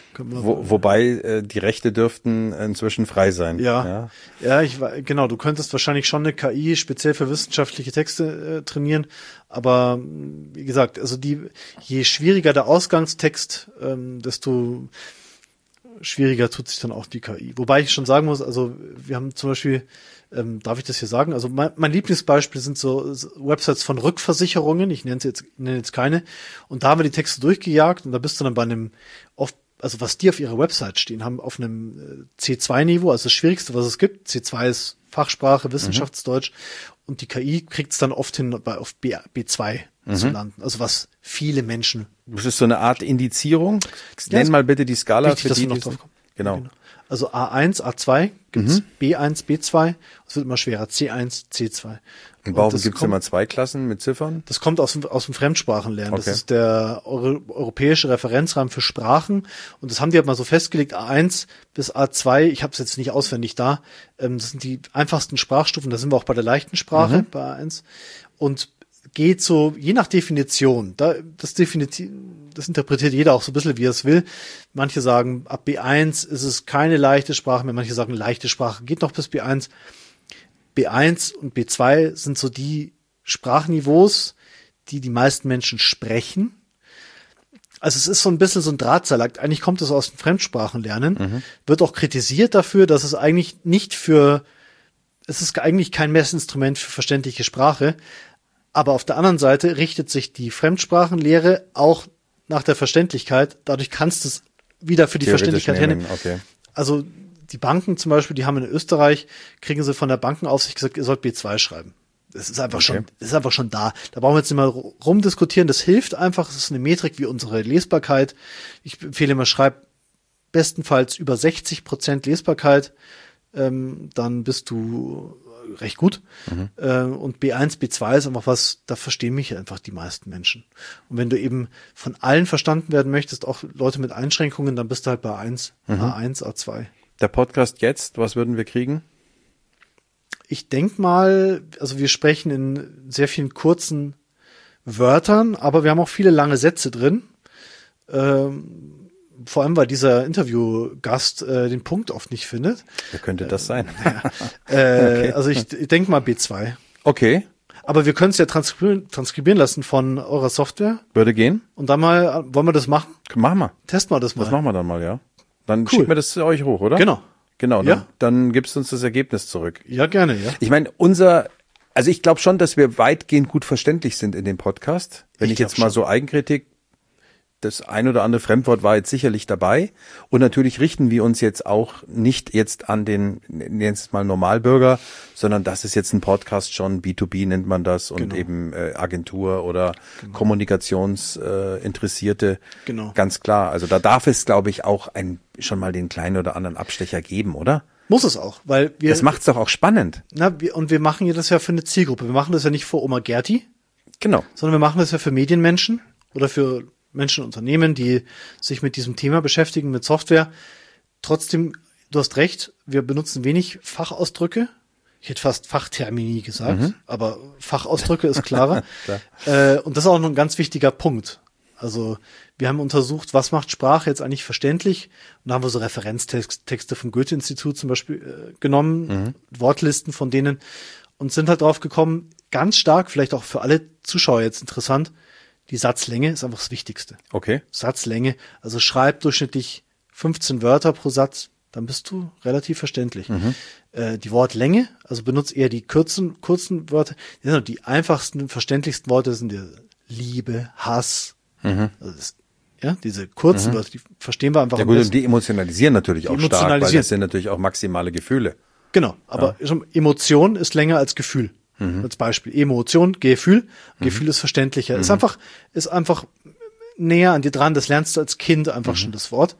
A: Wo, wobei äh, die Rechte dürften inzwischen frei sein.
B: Ja, ja, ja ich genau. Du könntest wahrscheinlich schon eine K I speziell für wissenschaftliche Texte äh, trainieren, aber wie gesagt, also die je schwieriger der Ausgangstext, ähm, desto schwieriger tut sich dann auch die K I. Wobei ich schon sagen muss, also wir haben zum Beispiel, ähm, darf ich das hier sagen? Also mein, mein Lieblingsbeispiel sind so Websites von Rückversicherungen. Ich nenne jetzt nenne jetzt keine. Und da haben wir die Texte durchgejagt und da bist du dann bei einem oft also was die auf ihrer Website stehen, haben auf einem C zwei Niveau, also das Schwierigste, was es gibt. C zwei ist Fachsprache, Wissenschaftsdeutsch. Mhm. Und die K I kriegt es dann oft hin, bei, auf B, B zwei mhm. zu landen. Also was viele Menschen...
A: Das ist so eine Art Indizierung. Ja, nenn mal bitte die Skala.
B: Richtig, für die, dass wir noch drauf kommen.
A: Genau.
B: genau. Also A eins, A zwei gibt's, mhm. B eins, B zwei. Es wird immer schwerer. C eins, C zwei.
A: Und warum gibt's immer zwei Klassen mit Ziffern?
B: Das kommt aus dem, aus dem Fremdsprachenlernen.
A: Okay.
B: Das ist der Euro, europäische Referenzrahmen für Sprachen. Und das haben die halt mal so festgelegt, A eins bis A zwei. Ich habe es jetzt nicht auswendig da. Das sind die einfachsten Sprachstufen. Da sind wir auch bei der leichten Sprache, mhm. bei A eins. Und geht so, je nach Definition, da, das definitiv, das interpretiert jeder auch so ein bisschen, wie er es will. Manche sagen, ab B eins ist es keine leichte Sprache mehr. Manche sagen, leichte Sprache geht noch bis B eins. B eins und B zwei sind so die Sprachniveaus, die die meisten Menschen sprechen. Also es ist so ein bisschen so ein Drahtseilakt. Eigentlich kommt es aus dem Fremdsprachenlernen, mhm. wird auch kritisiert dafür, dass es eigentlich nicht für, es ist eigentlich kein Messinstrument für verständliche Sprache. Aber auf der anderen Seite richtet sich die Fremdsprachenlehre auch nach der Verständlichkeit. Dadurch kannst du es wieder für die Verständlichkeit hernehmen.
A: Okay.
B: Also die Banken zum Beispiel, die haben in Österreich, kriegen sie von der Bankenaufsicht gesagt, ihr sollt B zwei schreiben. Das ist einfach
A: Okay.
B: schon, das ist einfach schon da. Da brauchen wir jetzt nicht mal rumdiskutieren. Das hilft einfach. Es ist eine Metrik wie unsere Lesbarkeit. Ich empfehle immer, schreib bestenfalls über sechzig Prozent Lesbarkeit. Ähm, dann bist du recht gut. Mhm. Äh, und B eins, B zwei ist einfach was, da verstehen mich einfach die meisten Menschen. Und wenn du eben von allen verstanden werden möchtest, auch Leute mit Einschränkungen, dann bist du halt bei A eins, mhm. A eins, A zwei.
A: Der Podcast jetzt, was würden wir kriegen?
B: Ich denk mal, also wir sprechen in sehr vielen kurzen Wörtern, aber wir haben auch viele lange Sätze drin. Ähm, vor allem, weil dieser Interviewgast äh, den Punkt oft nicht findet.
A: Wer könnte das sein?
B: Ja. äh, okay. Also ich, ich denke mal B zwei.
A: Okay.
B: Aber wir können es ja transkribieren, transkribieren lassen von eurer Software.
A: Würde gehen.
B: Und dann mal, wollen wir das machen?
A: Machen wir.
B: Testen wir das mal.
A: Das machen wir dann mal, ja. Dann
B: Cool.
A: schicken wir das zu euch hoch, oder?
B: Genau.
A: Genau, dann,
B: Ja.
A: dann gibst du uns das Ergebnis zurück.
B: Ja, gerne, ja.
A: Ich meine, unser, also ich glaube schon, dass wir weitgehend gut verständlich sind in dem Podcast. Wenn ich,
B: Ich
A: jetzt
B: glaub
A: mal so Eigenkritik, das ein oder andere Fremdwort war jetzt sicherlich dabei. Und natürlich richten wir uns jetzt auch nicht jetzt an den, jetzt mal Normalbürger, sondern das ist jetzt ein Podcast schon, B zwei B nennt man das und
B: Genau.
A: eben äh, Agentur oder Kommunikationsinteressierte. Äh, Interessierte.
B: Genau.
A: Ganz klar. Also da darf es, glaube ich, auch ein, schon mal den kleinen oder anderen Abstecher geben, oder?
B: Muss es auch, weil wir,
A: Das macht's doch auch spannend.
B: na, wir, und wir machen ja das ja für eine Zielgruppe. Wir machen das ja nicht für Oma Gerti,
A: Genau.
B: sondern wir machen das ja für Medienmenschen oder für Menschen, Unternehmen, die sich mit diesem Thema beschäftigen, mit Software. Trotzdem, du hast recht, wir benutzen wenig Fachausdrücke. Ich hätte fast Fachtermini gesagt, mhm. aber Fachausdrücke ist klarer.
A: Klar.
B: Äh, und das ist auch noch ein ganz wichtiger Punkt. Also wir haben untersucht, was macht Sprache jetzt eigentlich verständlich? Und da haben wir so Referenztexte vom Goethe-Institut zum Beispiel äh, genommen, mhm. Wortlisten von denen und sind halt drauf gekommen, ganz stark, vielleicht auch für alle Zuschauer jetzt interessant, die Satzlänge ist einfach das Wichtigste.
A: Okay.
B: Satzlänge, also schreib durchschnittlich fünfzehn Wörter pro Satz, dann bist du relativ verständlich. Mhm. Äh, die Wortlänge, also benutzt eher die kurzen, kurzen Wörter. Ja, die einfachsten, verständlichsten Worte sind die Liebe, Hass. Mhm. Also das, ja, diese kurzen
A: mhm.
B: Wörter, die verstehen wir einfach.
A: Ja gut, und die emotionalisieren natürlich
B: die
A: auch stark, weil das sind natürlich auch maximale Gefühle.
B: Genau, aber ja. schon Emotion ist länger als Gefühl. Mhm. Als Beispiel Emotion, Gefühl. Mhm. Gefühl ist verständlicher. Mhm. Ist einfach, ist einfach näher an dir dran. Das lernst du als Kind einfach mhm. schon das Wort.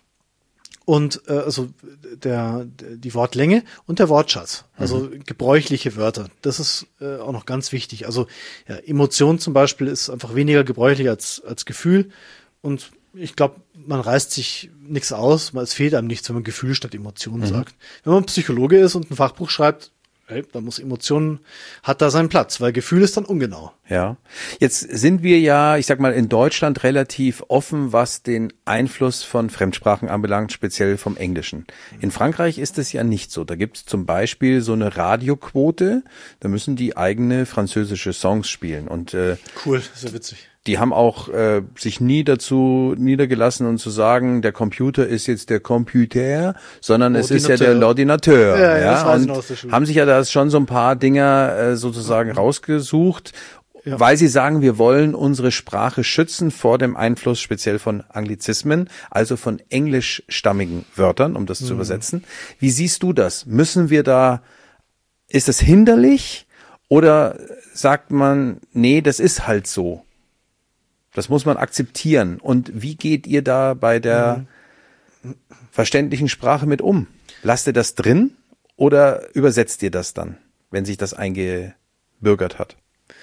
B: Und äh, also der die Wortlänge und der Wortschatz, also mhm. gebräuchliche Wörter. Das ist äh, auch noch ganz wichtig. Also ja, Emotion zum Beispiel ist einfach weniger gebräuchlich als als Gefühl. Und ich glaube, man reißt sich nichts aus, es fehlt einem nichts, wenn man Gefühl statt Emotion mhm. sagt. Wenn man Psychologe ist und ein Fachbuch schreibt, hey, da muss Emotionen, hat da seinen Platz, weil Gefühl ist dann ungenau.
A: Ja. Jetzt sind wir ja, ich sag mal, in Deutschland relativ offen, was den Einfluss von Fremdsprachen anbelangt, speziell vom Englischen. In Frankreich ist es ja nicht so. Da gibt es zum Beispiel so eine Radioquote, da müssen die eigene französische Songs spielen. Und äh,
B: cool, das ist ja witzig.
A: Die haben auch äh, sich nie dazu niedergelassen und zu sagen, der Computer ist jetzt der Computer, sondern es ist ja der L'ordinateur.
B: Ja, ja,
A: ja?
B: das weiß ich
A: Und
B: noch aus der Schule.
A: haben sich ja da schon so ein paar Dinger äh, sozusagen mhm. rausgesucht,
B: ja.
A: weil sie sagen, wir wollen unsere Sprache schützen vor dem Einfluss speziell von Anglizismen, also von englischstammigen Wörtern, um das mhm. zu übersetzen. Wie siehst du das? Müssen wir da, ist das hinderlich oder sagt man, nee, das ist halt so? Das muss man akzeptieren. Und wie geht ihr da bei der mhm. verständlichen Sprache mit um? Lasst ihr das drin oder übersetzt ihr das dann, wenn sich das eingebürgert hat?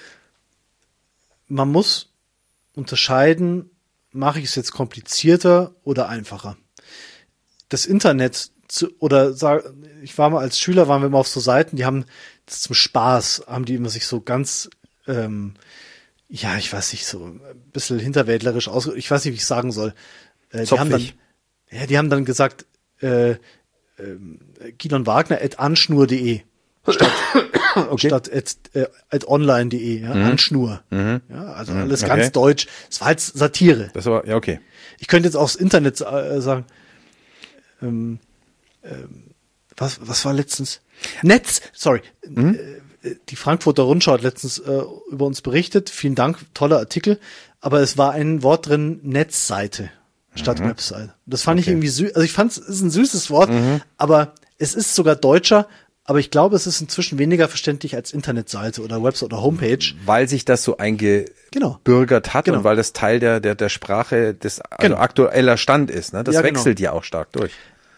B: Man muss unterscheiden, mache ich es jetzt komplizierter oder einfacher. Das Internet zu, oder sag, ich war mal als Schüler, waren wir immer auf so Seiten, die haben das zum Spaß, haben die immer sich so ganz ähm, ja, ich weiß nicht, so ein bisschen hinterwäldlerisch aus, ich weiß nicht, wie ich sagen soll. Äh, die haben dann, ja, die haben dann gesagt, äh, äh, Gidon Wagner at anschnur punkt de statt, okay. statt at, äh, at online punkt de, ja, mhm. Anschnur. Mhm. Ja, also
A: mhm.
B: alles
A: okay.
B: ganz deutsch. Es war halt Satire.
A: Das war, ja, okay.
B: Ich könnte jetzt auch das Internet äh, sagen, ähm, ähm, was, was war letztens? Netz, sorry, mhm. äh, die Frankfurter Rundschau hat letztens äh, über uns berichtet. Vielen Dank, toller Artikel. Aber es war ein Wort drin, Netzseite statt
A: Mhm.
B: Website. Das fand ich
A: Okay.
B: irgendwie süß. Also ich fand es ist ein süßes Wort,
A: Mhm.
B: aber es ist sogar deutscher. Aber ich glaube, es ist inzwischen weniger verständlich als Internetseite oder Website oder Homepage.
A: Weil sich das so eingebürgert
B: Genau.
A: hat
B: Genau.
A: und weil das Teil der, der, der Sprache des also
B: Genau.
A: aktueller Stand ist. Ne? Das
B: Ja, genau.
A: wechselt ja auch stark durch.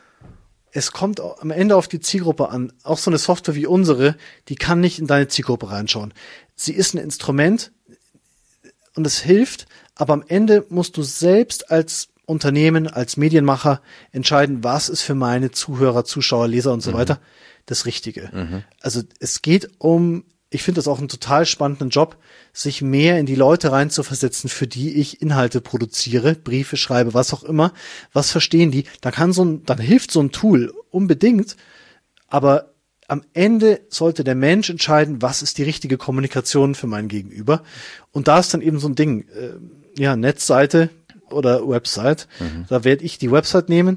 B: Es kommt au- am Ende auf die Zielgruppe an. Auch so eine Software wie unsere, die kann nicht in deine Zielgruppe reinschauen. Sie ist ein Instrument und es hilft, aber am Ende musst du selbst als Unternehmen, als Medienmacher entscheiden, was ist für meine Zuhörer, Zuschauer, Leser und so
A: Mhm.
B: weiter das Richtige. Mhm. Also es geht um, ich finde das auch einen total spannenden Job, sich mehr in die Leute reinzuversetzen, für die ich Inhalte produziere, Briefe schreibe, was auch immer. Was verstehen die? Dann kann so ein, dann hilft so ein Tool unbedingt, aber am Ende sollte der Mensch entscheiden, was ist die richtige Kommunikation für mein Gegenüber. Und da ist dann eben so ein Ding, äh, ja, Netzseite oder Website. Mhm. Da werde ich die Website nehmen.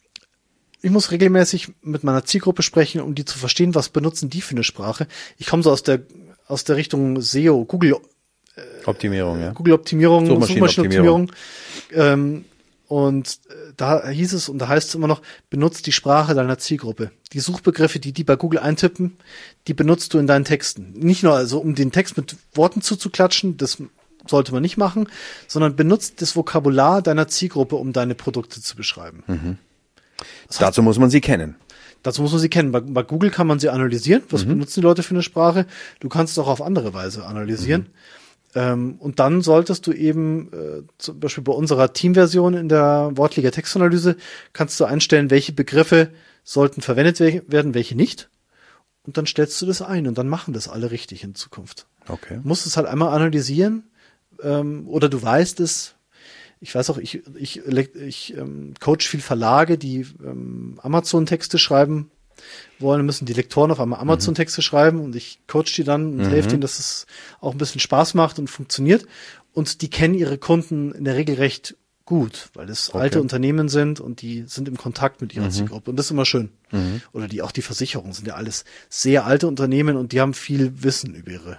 B: Ich muss regelmäßig mit meiner Zielgruppe sprechen, um die zu verstehen, was benutzen die für eine Sprache. Ich komme so aus der aus der Richtung S E O, Google
A: Optimierung, ja.
B: Google Optimierung,
A: Suchmaschinenoptimierung.
B: Suchmaschinenoptimierung. Ähm, und da hieß es und da heißt es immer noch, benutzt die Sprache deiner Zielgruppe. Die Suchbegriffe, die die bei Google eintippen, die benutzt du in deinen Texten. Nicht nur also, um den Text mit Worten zuzuklatschen, das sollte man nicht machen, sondern benutzt das Vokabular deiner Zielgruppe, um deine Produkte zu beschreiben.
A: Mhm. Das heißt, dazu muss man sie kennen.
B: Dazu muss man sie kennen. Bei, bei Google kann man sie analysieren. Was mhm. benutzen die Leute für eine Sprache? Du kannst es auch auf andere Weise analysieren. Mhm. Ähm, und dann solltest du eben, äh, zum Beispiel bei unserer Teamversion in der Wortliga Textanalyse, kannst du einstellen, welche Begriffe sollten verwendet we- werden, welche nicht. Und dann stellst du das ein und dann machen das alle richtig in Zukunft.
A: Okay.
B: Du musst es halt einmal analysieren, ähm, oder du weißt es. Ich weiß auch, ich, ich, ich ähm, coach viel Verlage, die ähm, Amazon-Texte schreiben wollen, müssen die Lektoren auf einmal Amazon-Texte mhm. schreiben und ich coach die dann und mhm. helfe denen, dass es auch ein bisschen Spaß macht und funktioniert. Und die kennen ihre Kunden in der Regel recht gut, weil es okay. alte Unternehmen sind und die sind im Kontakt mit ihrer mhm. Zielgruppe und das ist immer schön. Mhm. Oder die auch die Versicherungen sind ja alles sehr alte Unternehmen und die haben viel Wissen über ihre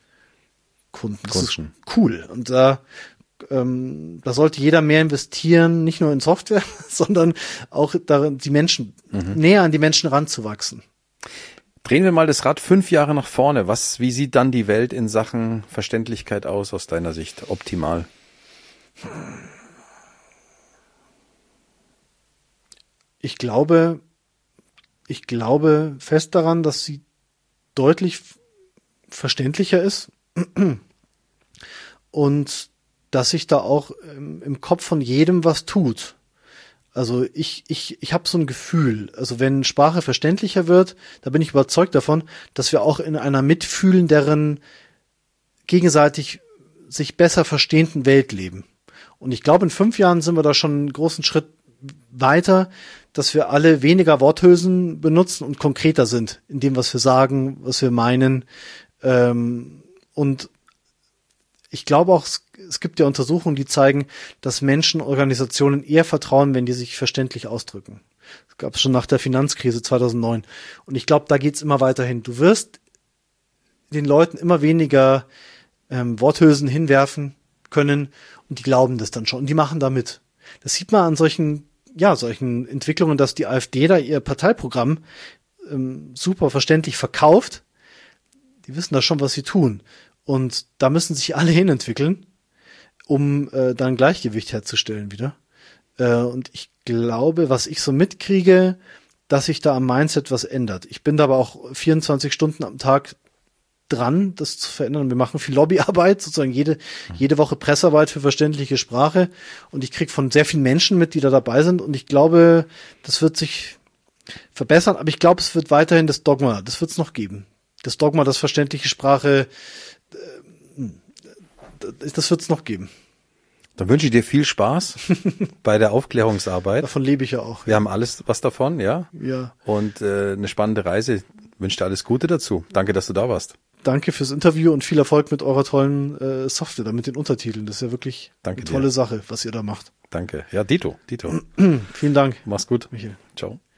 B: Kunden. Das Kunden. ist cool. Und da Ähm, da sollte jeder mehr investieren, nicht nur in Software, sondern auch darin, die Menschen, mhm. näher an die Menschen ranzuwachsen.
A: Drehen wir mal das Rad fünf Jahre nach vorne. Was, wie sieht dann die Welt in Sachen Verständlichkeit aus, aus deiner Sicht? Optimal.
B: Ich glaube, ich glaube fest daran, dass sie deutlich verständlicher ist und dass sich da auch ähm, im Kopf von jedem was tut. Also ich ich ich habe so ein Gefühl, also wenn Sprache verständlicher wird, da bin ich überzeugt davon, dass wir auch in einer mitfühlenderen, gegenseitig sich besser verstehenden Welt leben. Und ich glaube, in fünf Jahren sind wir da schon einen großen Schritt weiter, dass wir alle weniger Worthülsen benutzen und konkreter sind in dem, was wir sagen, was wir meinen. Ähm, und ich glaube auch, es, es gibt ja Untersuchungen, die zeigen, dass Menschen Organisationen eher vertrauen, wenn die sich verständlich ausdrücken. Das gab es schon nach der Finanzkrise zweitausendneun. Und ich glaube, da geht's immer weiter hin. Du wirst den Leuten immer weniger ähm, Worthülsen hinwerfen können und die glauben das dann schon und die machen da mit. Das sieht man an solchen, ja, solchen Entwicklungen, dass die AfD da ihr Parteiprogramm ähm, super verständlich verkauft. Die wissen da schon, was sie tun. Und da müssen sich alle hinentwickeln, um äh, dann Gleichgewicht herzustellen wieder. Äh, und ich glaube, was ich so mitkriege, dass sich da am Mindset was ändert. Ich bin da aber auch vierundzwanzig Stunden am Tag dran, das zu verändern. Wir machen viel Lobbyarbeit, sozusagen jede jede Woche Pressearbeit für verständliche Sprache. Und ich kriege von sehr vielen Menschen mit, die da dabei sind. Und ich glaube, das wird sich verbessern. Aber ich glaube, es wird weiterhin das Dogma, das wird es noch geben. Das Dogma, das verständliche Sprache, das wird es noch geben.
A: Dann wünsche ich dir viel Spaß bei der Aufklärungsarbeit.
B: Davon lebe ich ja auch.
A: Wir ja. haben alles was davon, ja.
B: Ja.
A: Und äh, eine spannende Reise. Ich wünsche dir alles Gute dazu. Danke, dass du da warst.
B: Danke fürs Interview und viel Erfolg mit eurer tollen äh, Software, da mit den Untertiteln. Das ist ja wirklich
A: Danke
B: eine tolle
A: dir.
B: Sache, was ihr da macht.
A: Danke. Ja, Dito, Dito.
B: Vielen Dank.
A: Mach's gut.
B: Michael.
A: Ciao.